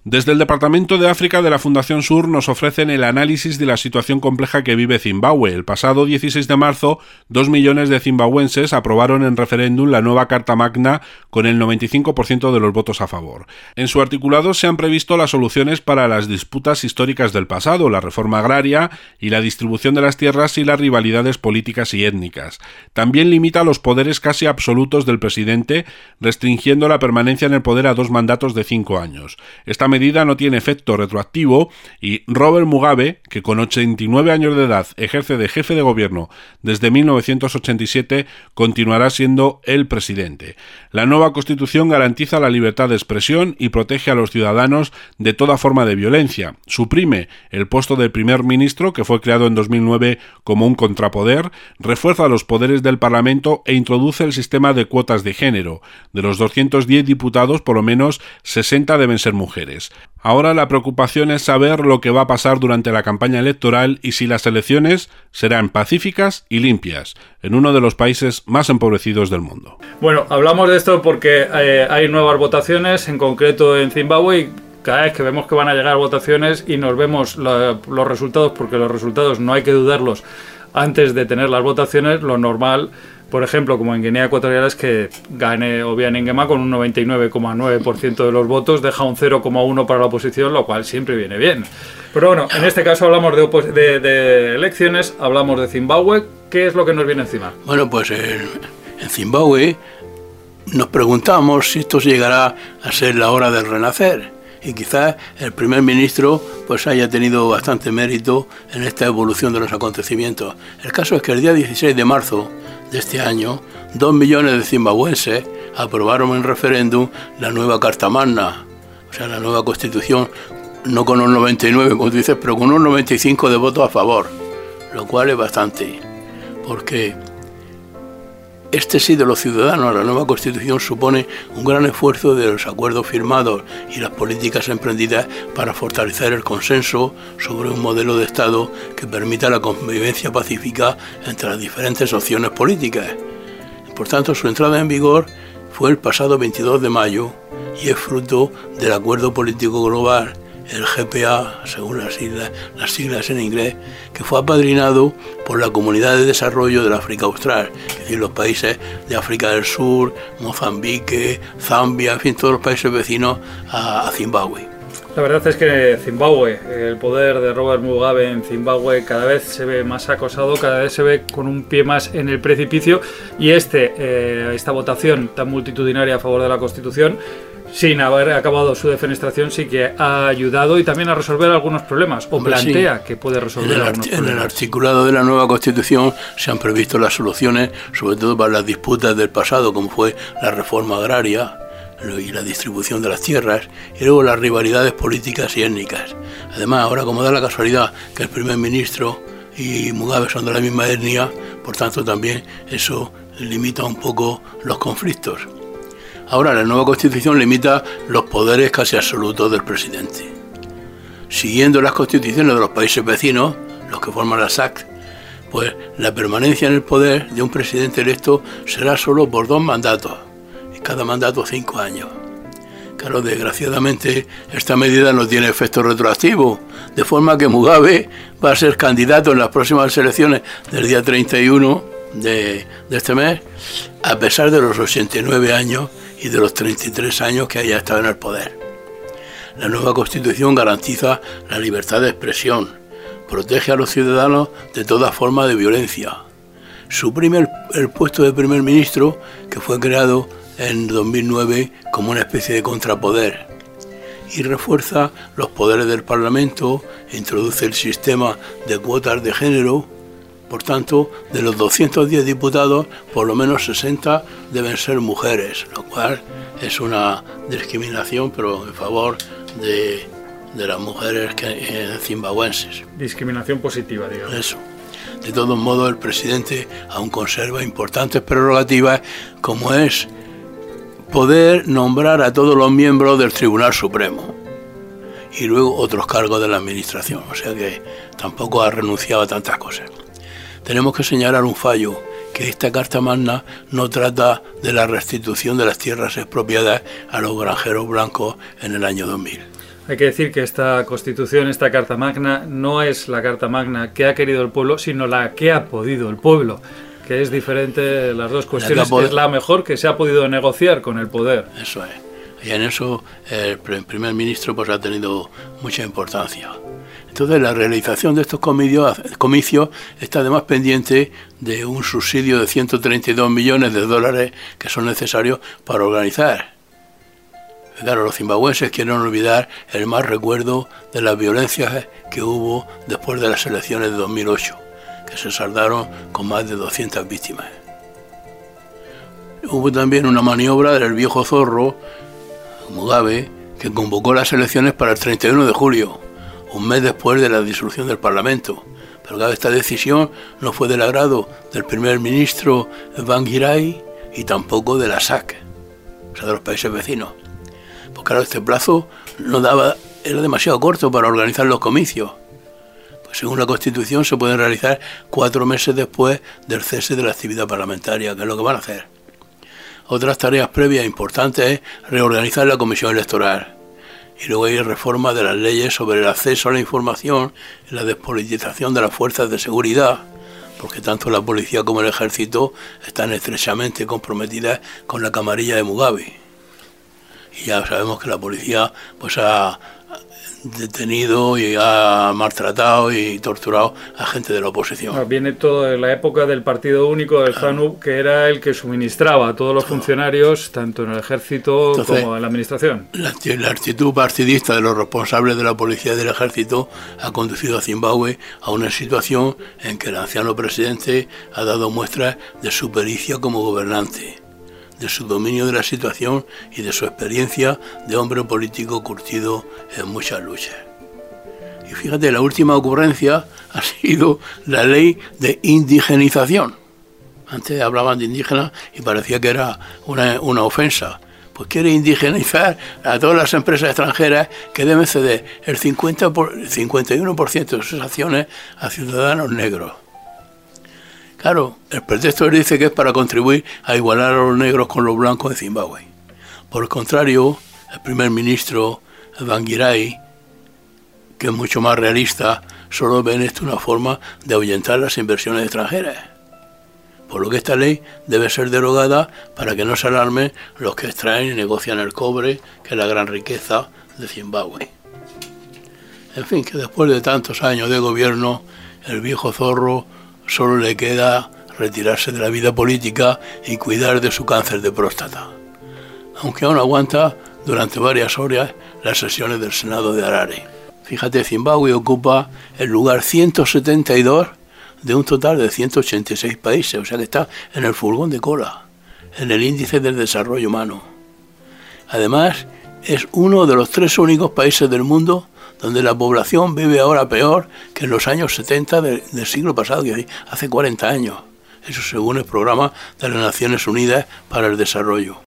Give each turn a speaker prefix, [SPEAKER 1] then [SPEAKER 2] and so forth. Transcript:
[SPEAKER 1] Desde el Departamento de África de la Fundación Sur nos ofrecen el análisis de la situación compleja que vive Zimbabue. El pasado 16 de marzo, 2 millones de zimbabuenses aprobaron en referéndum la nueva Carta Magna con el 95% de los votos a favor. En su articulado se han previsto las soluciones para las disputas históricas del pasado, la reforma agraria y la distribución de las tierras y las rivalidades políticas y étnicas. También limita los poderes casi absolutos del presidente, restringiendo la permanencia en el poder a 2 mandatos de 5 años. Esta medida no tiene efecto retroactivo y Robert Mugabe, que con 89 años de edad ejerce de jefe de gobierno desde 1987, continuará siendo el presidente. La nueva Constitución garantiza la libertad de expresión y protege a los ciudadanos de toda forma de violencia. Suprime el puesto de primer ministro, que fue creado en 2009 como un contrapoder, refuerza los poderes del Parlamento e introduce el sistema de cuotas de género. De los 210 diputados, por lo menos 60 deben ser mujeres. Ahora la preocupación es saber lo que va a pasar durante la campaña electoral y si las elecciones serán pacíficas y limpias en uno de los países más empobrecidos del mundo.
[SPEAKER 2] Bueno, hablamos de esto porque hay nuevas votaciones, en concreto en Zimbabue, y cada vez que vemos que van a llegar votaciones y nos vemos los resultados, porque los resultados no hay que dudarlos antes de tener las votaciones, lo normal, por ejemplo, como en Guinea Ecuatorial, es que gane Obiang Nguema con un 99,9% de los votos, deja un 0,1% para la oposición, lo cual siempre viene bien. Pero bueno, en este caso hablamos de elecciones, hablamos de Zimbabue. ¿Qué es lo que nos viene encima?
[SPEAKER 3] Bueno, pues en Zimbabue nos preguntamos si esto llegará a ser la hora del renacer. Y quizás el primer ministro pues haya tenido bastante mérito en esta evolución de los acontecimientos. El caso es que el día 16 de marzo de este año, 2 millones de zimbabuenses aprobaron en referéndum la nueva Carta Magna, o sea, la nueva Constitución, no con un 99, como tú dices, pero con un 95 de votos a favor, lo cual es bastante, porque este sí de los ciudadanos, la nueva Constitución supone un gran esfuerzo de los acuerdos firmados y las políticas emprendidas para fortalecer el consenso sobre un modelo de Estado que permita la convivencia pacífica entre las diferentes opciones políticas. Por tanto, su entrada en vigor fue el pasado 22 de mayo y es fruto del Acuerdo Político Global, el GPA, según las siglas en inglés, que fue apadrinado por la Comunidad de Desarrollo del África Austral, es decir, los países de África del Sur, Mozambique, Zambia, en fin, todos los países vecinos a Zimbabue.
[SPEAKER 2] La verdad es que Zimbabue, el poder de Robert Mugabe en Zimbabue cada vez se ve más acosado, cada vez se ve con un pie más en el precipicio, y esta votación tan multitudinaria a favor de la Constitución, sin haber acabado su defenestración, sí que ha ayudado y también a resolver algunos problemas, o plantea que puede resolver algunos problemas. En
[SPEAKER 3] el articulado de la nueva Constitución se han previsto las soluciones, sobre todo para las disputas del pasado, como fue la reforma agraria y la distribución de las tierras, y luego las rivalidades políticas y étnicas. Además, ahora, como da la casualidad que el primer ministro y Mugabe son de la misma etnia, por tanto también eso limita un poco los conflictos. Ahora, la nueva Constitución limita los poderes casi absolutos del presidente. Siguiendo las constituciones de los países vecinos, los que forman la SAC, pues la permanencia en el poder de un presidente electo será solo por 2 mandatos, y cada mandato 5 años. Claro, desgraciadamente, esta medida no tiene efecto retroactivo, de forma que Mugabe va a ser candidato en las próximas elecciones del día 31 de este mes, a pesar de los 89 años y de los 33 años que haya estado en el poder. La nueva Constitución garantiza la libertad de expresión, protege a los ciudadanos de toda forma de violencia, suprime el puesto de primer ministro, que fue creado en 2009 como una especie de contrapoder, y refuerza los poderes del Parlamento, introduce el sistema de cuotas de género. Por tanto, de los 210 diputados, por lo menos 60 deben ser mujeres, lo cual es una discriminación, pero en favor de las mujeres zimbabuenses.
[SPEAKER 2] Discriminación positiva, digamos.
[SPEAKER 3] Eso. De todos modos, el presidente aún conserva importantes prerrogativas, como es poder nombrar a todos los miembros del Tribunal Supremo y luego otros cargos de la administración, o sea que tampoco ha renunciado a tantas cosas. Tenemos que señalar un fallo, que esta Carta Magna no trata de la restitución de las tierras expropiadas a los granjeros blancos en el año 2000.
[SPEAKER 2] Hay que decir que esta Constitución, esta Carta Magna, no es la Carta Magna que ha querido el pueblo, sino la que ha podido el pueblo, que es diferente las dos cuestiones. Es la mejor que se ha podido negociar con el poder.
[SPEAKER 3] Eso es. Y en eso el primer ministro pues ha tenido mucha importancia. Entonces la realización de estos comicios está además pendiente de un subsidio de 132 millones de dólares que son necesarios para organizar. Claro, los zimbabuenses quieren olvidar el mal recuerdo de las violencias que hubo después de las elecciones de 2008, que se saldaron con más de 200 víctimas. Hubo también una maniobra del viejo zorro, Mugabe, que convocó las elecciones para el 31 de julio, un mes después de la disolución del Parlamento. Pero claro, esta decisión no fue del agrado del primer ministro Tsvangirai y tampoco de la SAC, o sea, de los países vecinos. Pues claro, este plazo era demasiado corto para organizar los comicios. Pues según la Constitución se pueden realizar 4 meses después del cese de la actividad parlamentaria, que es lo que van a hacer. Otras tareas previas importantes es reorganizar la comisión electoral. Y luego hay reforma de las leyes sobre el acceso a la información y la despolitización de las fuerzas de seguridad, porque tanto la policía como el ejército están estrechamente comprometidas con la camarilla de Mugabe. Y ya sabemos que la policía pues ha detenido y ha maltratado y torturado a gente de la oposición.
[SPEAKER 2] Viene todo de la época del Partido Único del ZANU, que era el que suministraba a todos los funcionarios, tanto en el ejército como en la administración. La
[SPEAKER 3] actitud partidista de los responsables de la policía y del ejército ha conducido a Zimbabue a una situación en que el anciano presidente ha dado muestras de su pericia como gobernante, de su dominio de la situación y de su experiencia de hombre político curtido en muchas luchas. Y fíjate, la última ocurrencia ha sido la ley de indigenización. Antes hablaban de indígenas y parecía que era una ofensa. Pues quiere indigenizar a todas las empresas extranjeras que deben ceder el 51% de sus acciones a ciudadanos negros. Claro, el pretexto dice que es para contribuir a igualar a los negros con los blancos de Zimbabue. Por el contrario, el primer ministro Tsvangirai, que es mucho más realista, solo ve en esto una forma de ahuyentar las inversiones extranjeras. Por lo que esta ley debe ser derogada para que no se alarmen los que extraen y negocian el cobre, que es la gran riqueza de Zimbabue. En fin, que después de tantos años de gobierno, el viejo zorro solo le queda retirarse de la vida política y cuidar de su cáncer de próstata, aunque aún aguanta durante varias horas las sesiones del Senado de Harare. Fíjate, Zimbabue ocupa el lugar 172 de un total de 186 países, o sea que está en el furgón de cola, en el índice del desarrollo humano. Además, es uno de los 3 únicos países del mundo donde la población vive ahora peor que en los años 70 del siglo pasado, que hace 40 años. Eso según el programa de las Naciones Unidas para el Desarrollo.